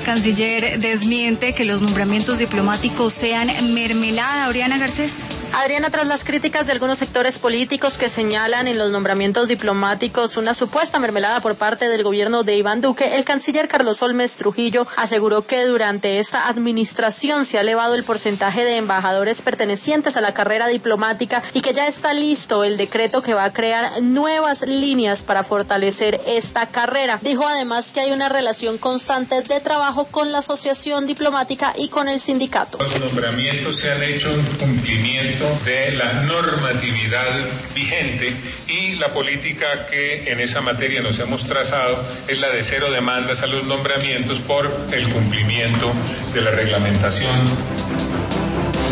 canciller desmiente que los nombramientos diplomáticos sean mermelada. Oriana Garcés. Adriana, tras las críticas de algunos sectores políticos que señalan en los nombramientos diplomáticos una supuesta mermelada por parte del gobierno de Iván Duque, el canciller Carlos Holmes Trujillo aseguró que durante esta administración se ha elevado el porcentaje de embajadores pertenecientes a la carrera diplomática y que ya está listo el decreto que va a crear nuevas líneas para fortalecer esta carrera. Dijo además que hay una relación constante de trabajo con la asociación diplomática y con el sindicato. Los nombramientos se han hecho en cumplimiento de la normatividad vigente y la política que en esa materia nos hemos trazado es la de cero demandas a los nombramientos por el cumplimiento de la reglamentación